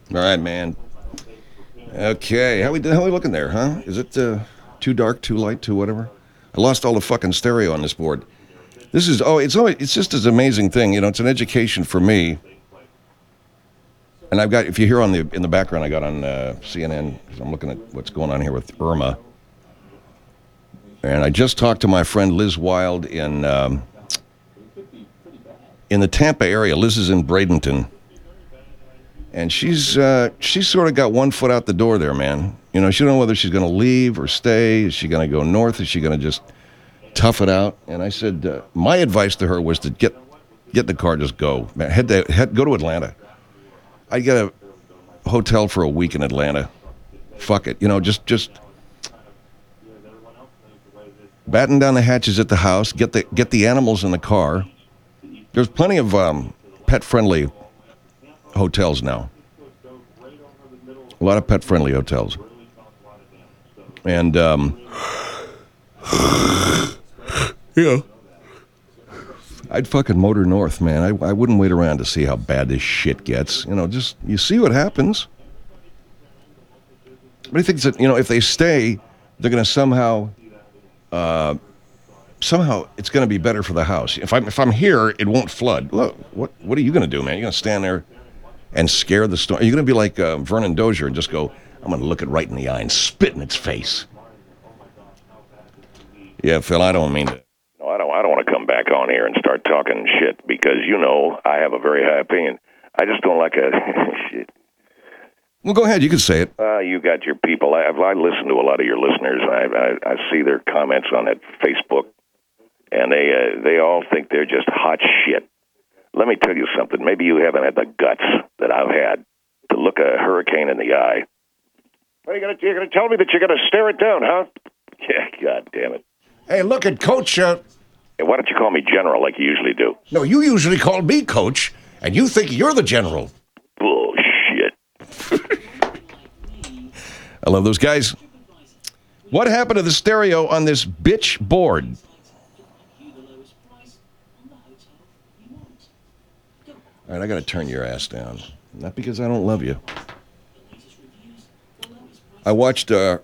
All right, man. Okay, how we looking there, huh? Is it too dark, too light, too whatever? I lost all the fucking stereo on this board. This is it's just this amazing thing. It's an education for me. And I've got, if you hear in the background, I got on CNN. 'Cause I'm looking at what's going on here with Irma. And I just talked to my friend Liz Wild in the Tampa area. Liz is in Bradenton. And she's sort of got one foot out the door there, man. She don't know whether she's going to leave or stay. Is she going to go north? Is she going to just tough it out? And I said, my advice to her was to get in the car, just go. Man, go to Atlanta. I'd get a hotel for a week in Atlanta. Fuck it. Just batten down the hatches at the house. Get the animals in the car. There's plenty of pet-friendly hotels now. A lot of pet-friendly hotels. And, I'd fucking motor north, man. I wouldn't wait around to see how bad this shit gets. Just, you see what happens. But he thinks that, if they stay, they're going to somehow it's going to be better for the house. If I'm here, it won't flood. Look, what are you going to do, man? You're going to stand there and scare the storm? Are you going to be like Vernon Dozier and just go, I'm going to look it right in the eye and spit in its face? Yeah, Phil, I don't mean to. No, I don't want to come back on here and start talking shit because, I have a very high opinion. I just don't like a shit. Well, go ahead. You can say it. You got your people. I listen to a lot of your listeners. I see their comments on that Facebook, and they all think they're just hot shit. Let me tell you something. Maybe you haven't had the guts that I've had to look a hurricane in the eye. What are you're going to tell me that you're going to stare it down, huh? Yeah, God damn it. Hey, look at Coach. Hey, why don't you call me General like you usually do? No, you usually call me Coach, and you think you're the General. Bullshit. I love those guys. What happened to the stereo on this bitch board? All right, I got to turn your ass down. Not because I don't love you. I watched Hurt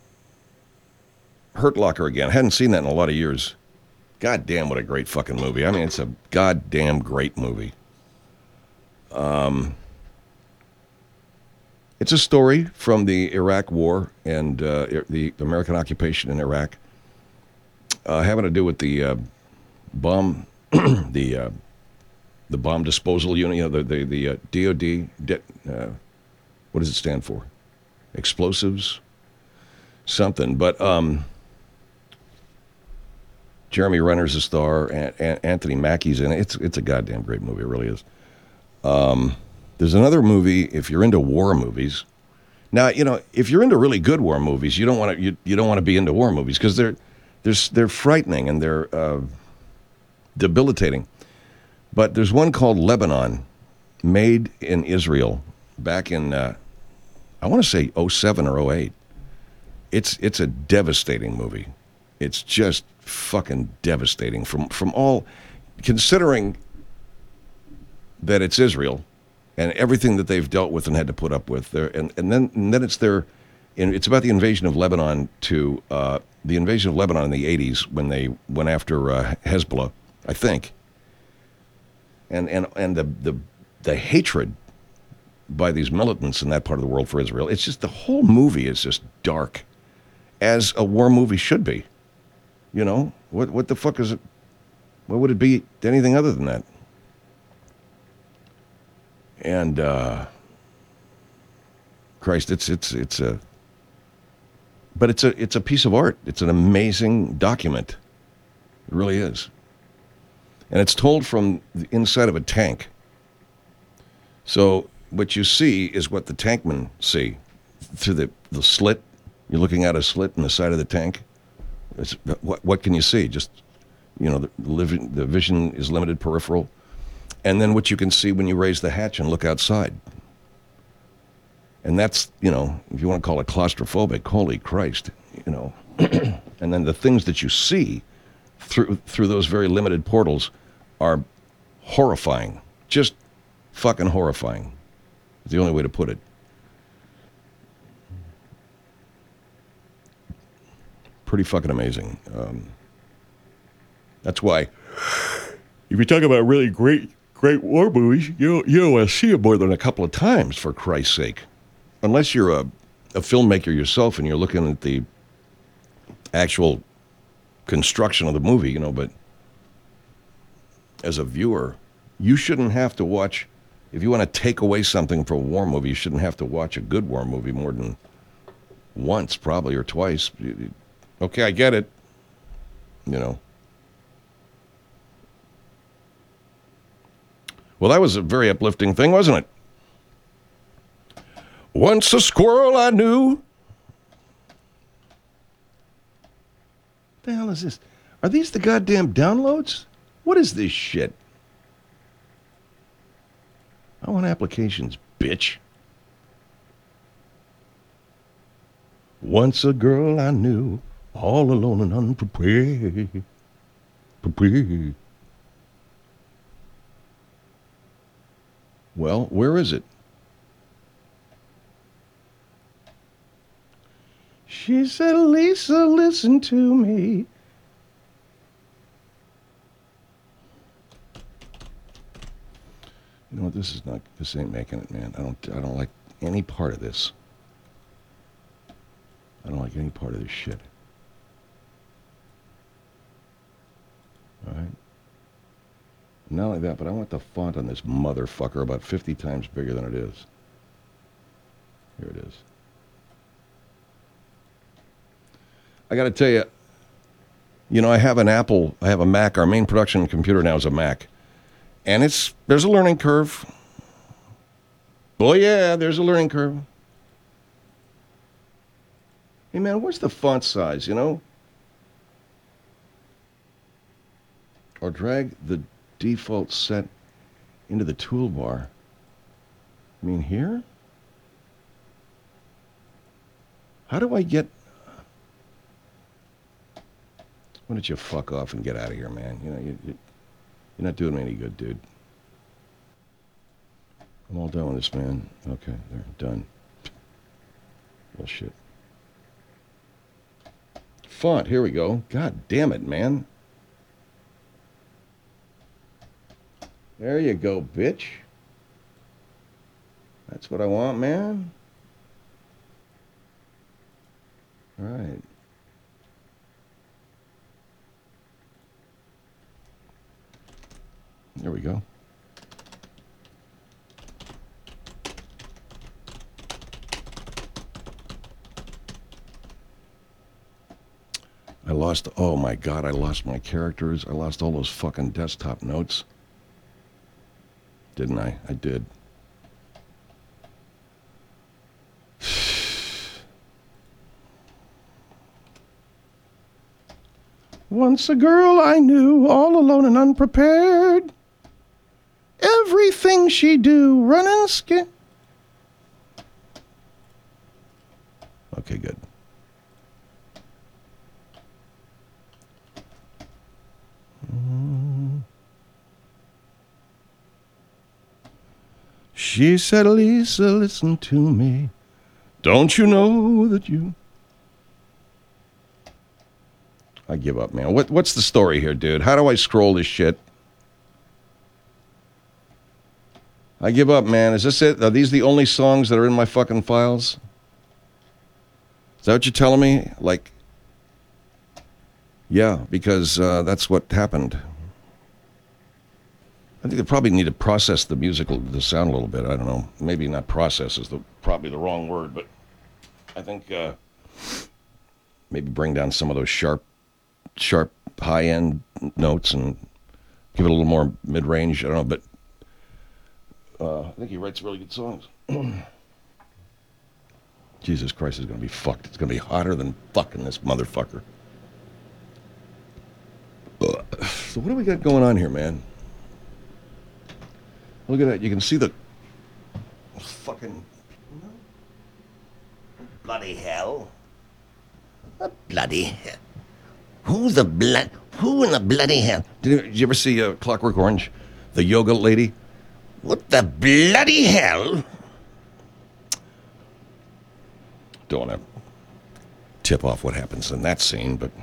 Locker again. I hadn't seen that in a lot of years. God damn, what a great fucking movie. I mean, it's a goddamn great movie. It's a story from the Iraq War and the American occupation in Iraq, having to do with the bomb, the bomb disposal unit. The DOD. What does it stand for? Explosives, something. But Jeremy Renner's a star, and Anthony Mackie's in it. It's a goddamn great movie. It really is. There's another movie, if you're into war movies. Now, if you're into really good war movies, you don't want to be into war movies because they're frightening and they're debilitating. But there's one called Lebanon, made in Israel back in I want to say 07 or 08. It's a devastating movie. It's just fucking devastating from all, considering that it's Israel and everything that they've dealt with and had to put up with there, and then it's about the invasion of Lebanon to the invasion of Lebanon in the 80s when they went after Hezbollah, I think, and the hatred by these militants in that part of the world for Israel. It's just, the whole movie is just dark, as a war movie should be. What the fuck is it? What would it be anything other than that? And Christ, it's a piece of art. It's an amazing document. It really is. And it's told from the inside of a tank. So what you see is what the tankmen see through the slit. You're looking at a slit in the side of the tank. What can you see? Just, the vision is limited, peripheral. And then what you can see when you raise the hatch and look outside. And that's, if you want to call it claustrophobic, holy Christ, And then the things that you see through those very limited portals are horrifying. Just fucking horrifying. It's the only way to put it. Pretty fucking amazing. That's why, if you talk about really great war movies, you don't want to see them more than a couple of times, for Christ's sake. Unless you're a filmmaker yourself and you're looking at the actual construction of the movie, but as a viewer, you shouldn't have to watch, if you want to take away something from a war movie, you shouldn't have to watch a good war movie more than once, probably, or twice. Okay, I get it. Well, that was a very uplifting thing, wasn't it? Once a squirrel I knew. The hell is this? Are these the goddamn downloads? What is this shit? I want applications, bitch. Once a girl I knew, all alone and unprepared. Prepared. Well, where is it? She said, Lisa, listen to me. You know what? This ain't making it, man. I don't like any part of this. I don't like any part of this shit. All right. Not only that, but I want the font on this motherfucker about 50 times bigger than it is. Here it is. I got to tell you, I have an Apple, I have a Mac. Our main production computer now is a Mac. And there's a learning curve. Oh, yeah, there's a learning curve. Hey, man, where's the font size, Or drag the default set into the toolbar. I mean, here? How do I get... Why don't you fuck off and get out of here, man? You're not doing me any good, dude. I'm all done with this, man. Okay, there, done. Bullshit. Font, here we go. God damn it, man. There you go, bitch. That's what I want, man. All right. There we go. Oh my God, I lost my characters. I lost all those fucking desktop notes. Didn't I? I did. Once a girl I knew, all alone and unprepared. Everything she do, running skin. Okay, good. She said, Lisa, listen to me. Don't you know that you... I give up, man. What's the story here, dude? How do I scroll this shit? I give up, man. Is this it? Are these the only songs that are in my fucking files? Is that what you're telling me? Like, yeah, because that's what happened. I think they probably need to process the sound a little bit. I don't know. Maybe not process is probably the wrong word, but I think maybe bring down some of those sharp high-end notes and give it a little more mid-range. I don't know, but I think he writes really good songs. Jesus Christ, is going to be fucked. It's going to be hotter than fucking this motherfucker. So what do we got going on here, man? Look at that. You can see the fucking... Bloody hell. What bloody hell? Who in the bloody hell? Did you ever see Clockwork Orange? The yoga lady? What the bloody hell? Don't want to tip off what happens in that scene, but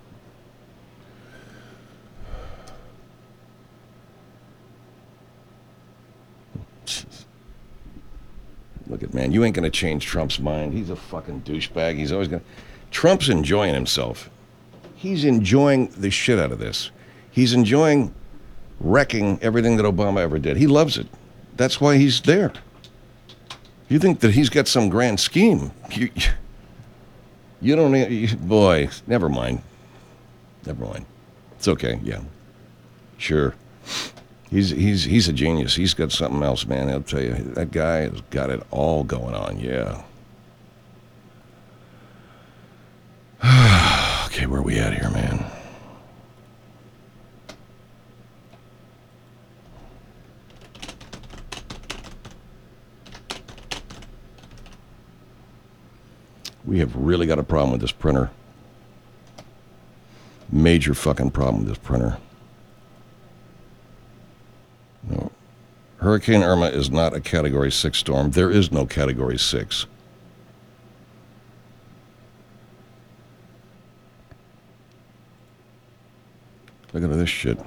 look at, man, you ain't gonna change Trump's mind. He's a fucking douchebag. He's always gonna. Trump's enjoying himself. He's enjoying the shit out of this. He's enjoying wrecking everything that Obama ever did. He loves it. That's why he's there. You think that he's got some grand scheme? You don't. Boy, never mind. Never mind. It's okay. Yeah, sure. He's a genius. He's got something else, man. I'll tell you, that guy has got it all going on. Yeah. Okay, where are we at here, man? We have really got a problem with this printer. Major fucking problem with this printer. No. Hurricane Irma is not a Category 6 storm. There is no Category 6. Look at this shit.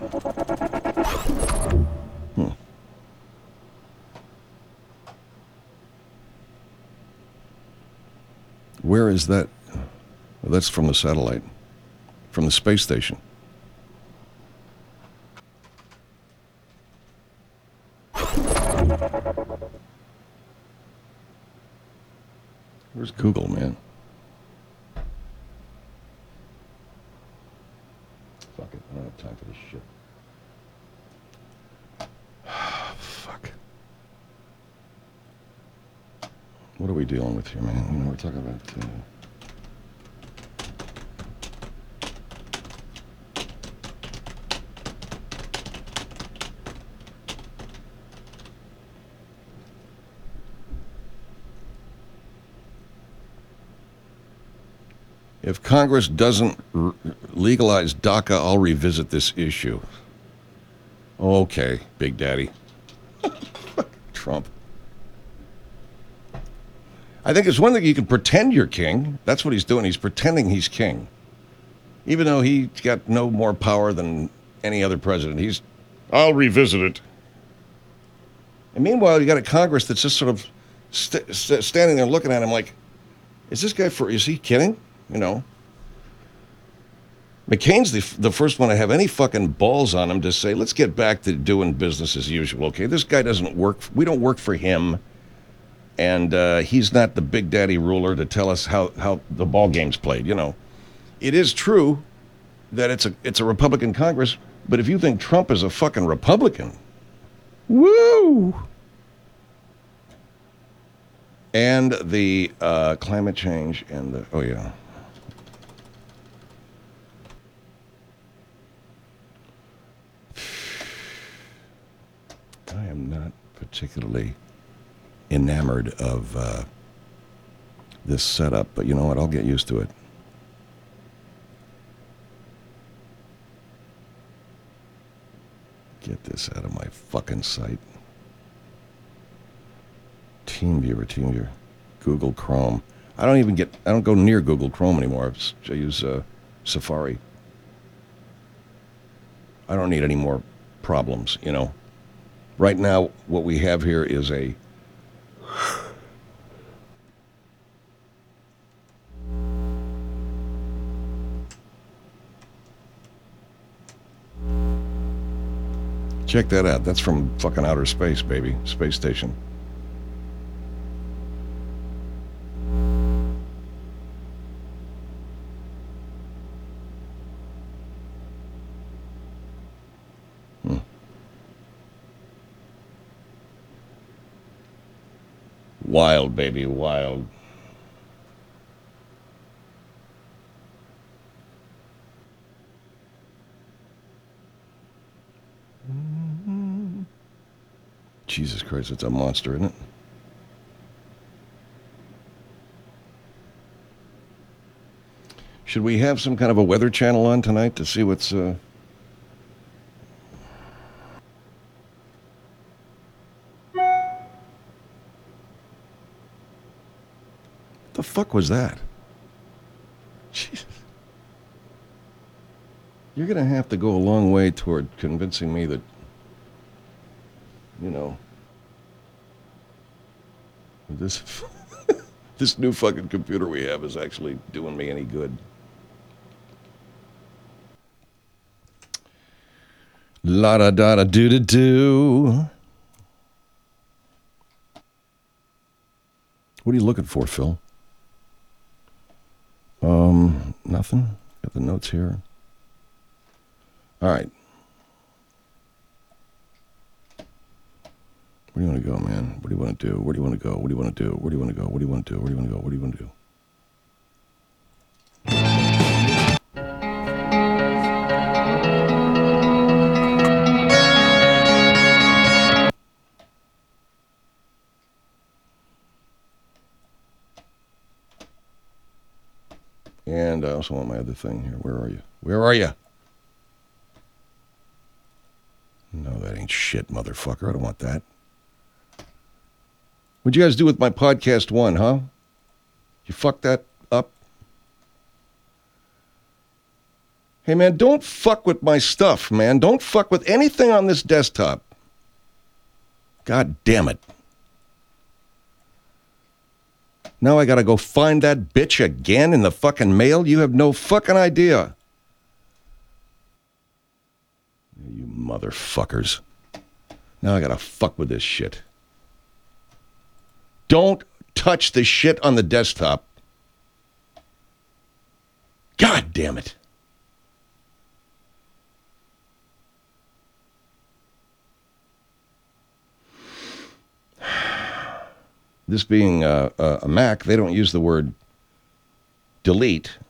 Where is that? Well, that's from the satellite, from the space station. Where's Google, man? Fuck it, I don't have time for this shit. Fuck. What are we dealing with here, man? You know, we're talking about... If Congress doesn't legalize DACA, I'll revisit this issue. Okay, Big Daddy. Trump. I think it's one thing you can pretend you're king. That's what he's doing. He's pretending he's king. Even though he's got no more power than any other president. I'll revisit it. And meanwhile, you got a Congress that's just sort of standing there looking at him like, is he kidding? You know, McCain's the first one to have any fucking balls on him to say, let's get back to doing business as usual, okay? This guy doesn't work. We don't work for him. And he's not the big daddy ruler to tell us how the ball game's played, you know. It is true that it's a Republican Congress, but if you think Trump is a fucking Republican, woo! And the climate change and the, oh yeah. I am not particularly enamored of this setup, but you know what? I'll get used to it. Get this out of my fucking site. TeamViewer. Google Chrome. I don't go near Google Chrome anymore. I use Safari. I don't need any more problems, you know. Right now, what we have here is a check that out. That's from fucking outer space, baby. Space station. Wild, baby, wild. Jesus Christ, it's a monster, isn't it? Should we have some kind of a weather channel on tonight to see what's... The fuck was that? Jesus. You're going to have to go a long way toward convincing me that, this this new fucking computer we have is actually doing me any good. La da da da do da do. What are you looking for, Phil? Nothing. Got the notes here. All right. Where do you want to go, man? What do you want to do? Where do you want to go? What do you want to do? Where do you want to go? What do you want to do? Where do you want to go? What do you want to do? And I also want my other thing here. Where are you? Where are you? No, that ain't shit, motherfucker. I don't want that. What'd you guys do with my podcast one, huh? You fucked that up? Hey, man, don't fuck with my stuff, man. Don't fuck with anything on this desktop. God damn it. Now I gotta go find that bitch again in the fucking mail? You have no fucking idea. You motherfuckers. Now I gotta fuck with this shit. Don't touch the shit on the desktop. God damn it. This being a Mac, they don't use the word delete.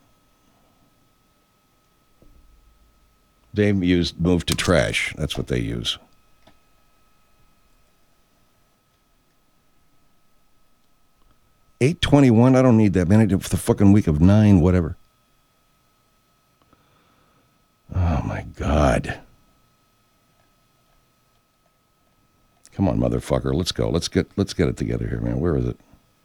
They use move to trash. That's what they use. $8.21. I don't need that, man. I did it for the fucking week of 9, whatever. Oh my God. Come on, motherfucker. Let's go. Let's get it together here, man. Where is it?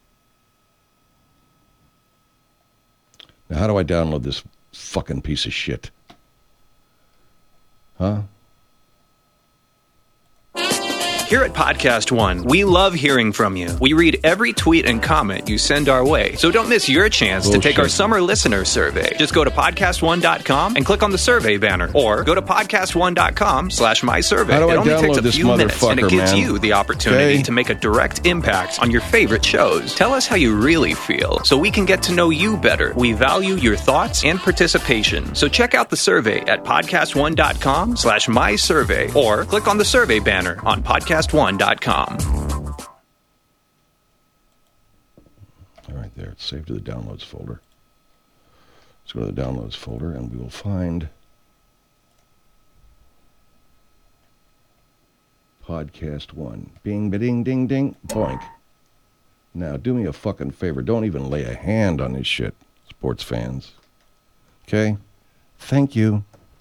Now, how do I download this fucking piece of shit? Huh? Here at Podcast One, we love hearing from you. We read every tweet and comment you send our way, so don't miss your chance to take our summer listener survey. Just go to podcastone.com and click on the survey banner, or go to podcastone.com/mysurvey. It only takes a few minutes, and it gives you the opportunity to make a direct impact on your favorite shows. Tell us how you really feel, so we can get to know you better. We value your thoughts and participation, so check out the survey at podcastone.com/mysurvey, or click on the survey banner on podcastone.com. All right, there. It's saved to the downloads folder. Let's go to the downloads folder, and we will find Podcast One. Bing, ba-ding, ding, ding, boink. Now, do me a fucking favor. Don't even lay a hand on this shit, sports fans. Okay? Thank you.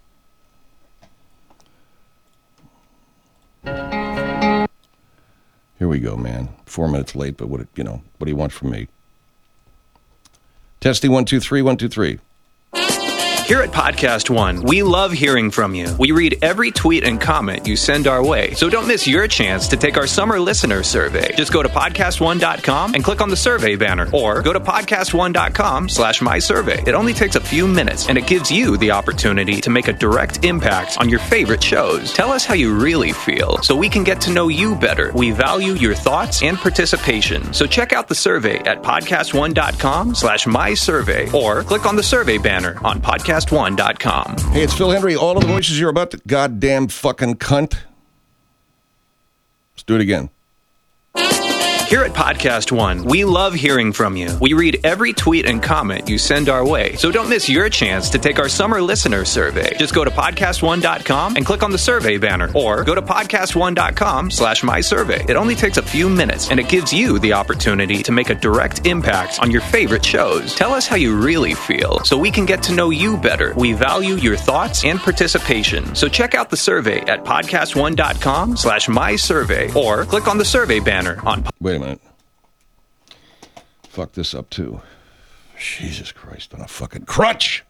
Here we go, man. 4 minutes late, but what do you want from me? Testy 1 2 3 1 2 3. Here at Podcast One, we love hearing from you. We read every tweet and comment you send our way, so don't miss your chance to take our summer listener survey. Just go to podcastone.com and click on the survey banner, or go to podcastone.com/mysurvey. It only takes a few minutes, and it gives you the opportunity to make a direct impact on your favorite shows. Tell us how you really feel, so we can get to know you better. We value your thoughts and participation, so check out the survey at podcastone.com/mysurvey, or click on the survey banner on podcastone.com. Hey, it's Phil Hendry. All of the voices you're about to goddamn fucking cunt. Let's do it again. Here at Podcast One, we love hearing from you. We read every tweet and comment you send our way, so don't miss your chance to take our summer listener survey. Just go to podcastone.com and click on the survey banner, or go to podcastone.com/mysurvey. It only takes a few minutes, and it gives you the opportunity to make a direct impact on your favorite shows. Tell us how you really feel, so we can get to know you better. We value your thoughts and participation, so check out the survey at podcastone.com/mysurvey, or click on the survey banner on... Wait a minute. Fuck this up too. Jesus Christ, on a fucking crutch.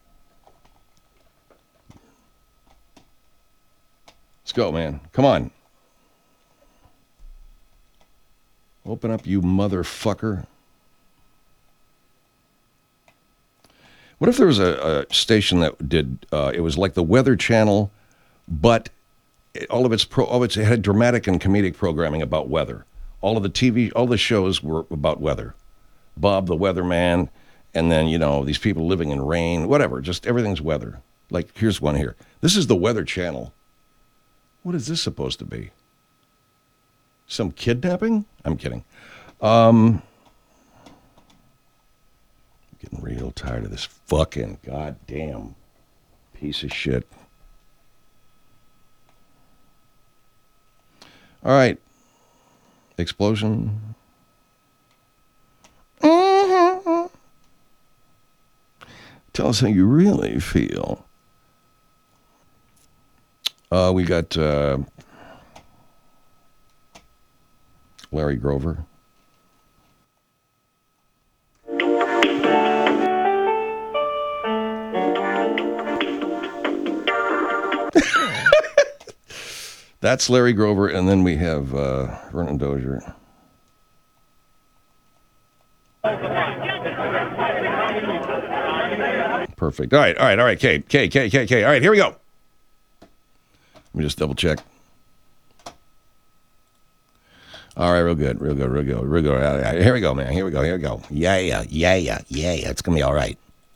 Let's go, man. Come on. Open up, you motherfucker. What if there was a station that did, it was like the Weather Channel, but all of it had dramatic and comedic programming about weather. All of the TV, all the shows were about weather. Bob the Weatherman, and then, you know, these people living in rain, whatever, just everything's weather. Like, here's one here. This is the Weather Channel. What is this supposed to be? Some kidnapping? I'm kidding. Getting real tired of this fucking goddamn piece of shit. All right. Explosion. Mm-hmm. Tell us how you really feel. We got Larry Grover. That's Larry Grover, and then we have Vernon Dozier. Perfect. All right. K. All right, here we go. Let me just double check. All right, real good. All right, here we go, man. Here we go. Yeah. It's going to be all right.